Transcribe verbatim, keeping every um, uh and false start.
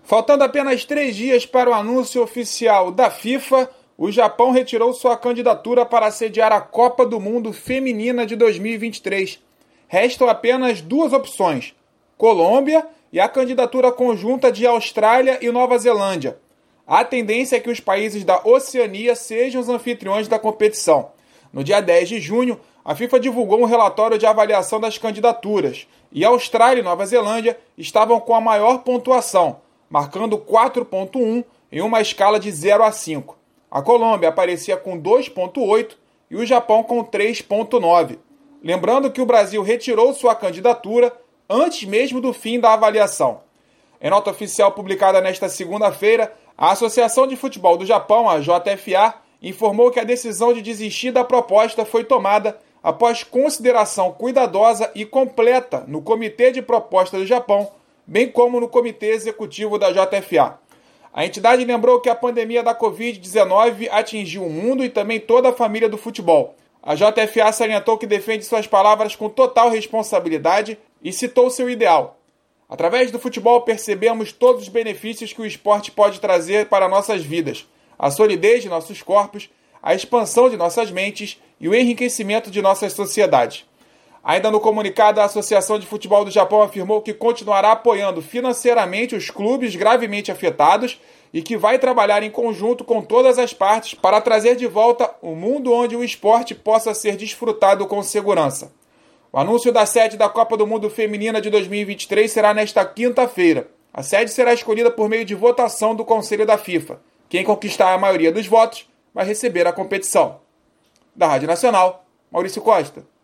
Faltando apenas três dias para o anúncio oficial da FIFA, o Japão retirou sua candidatura para sediar a Copa do Mundo Feminina de dois mil e vinte e três. Restam apenas duas opções, Colômbia e a candidatura conjunta de Austrália e Nova Zelândia. A tendência é que os países da Oceania sejam os anfitriões da competição. No dia dez de junho, a FIFA divulgou um relatório de avaliação das candidaturas e Austrália e Nova Zelândia estavam com a maior pontuação, marcando quatro ponto um em uma escala de zero a cinco. A Colômbia aparecia com dois ponto oito e o Japão com três ponto nove. Lembrando que o Brasil retirou sua candidatura antes mesmo do fim da avaliação. Em nota oficial publicada nesta segunda-feira, a Associação de Futebol do Japão, a J F A, informou que a decisão de desistir da proposta foi tomada após consideração cuidadosa e completa no Comitê de Proposta do Japão, bem como no Comitê Executivo da J F A. A entidade lembrou que a pandemia da covid dezenove atingiu o mundo e também toda a família do futebol. A J F A salientou que defende suas palavras com total responsabilidade e citou seu ideal. Através do futebol percebemos todos os benefícios que o esporte pode trazer para nossas vidas, a solidez de nossos corpos, a expansão de nossas mentes e o enriquecimento de nossas sociedades. Ainda no comunicado, a Associação de Futebol do Japão afirmou que continuará apoiando financeiramente os clubes gravemente afetados e que vai trabalhar em conjunto com todas as partes para trazer de volta um mundo onde o esporte possa ser desfrutado com segurança. O anúncio da sede da Copa do Mundo Feminina de dois mil e vinte e três será nesta quinta-feira. A sede será escolhida por meio de votação do Conselho da FIFA. Quem conquistar a maioria dos votos vai receber a competição. Da Rádio Nacional, Maurício Costa.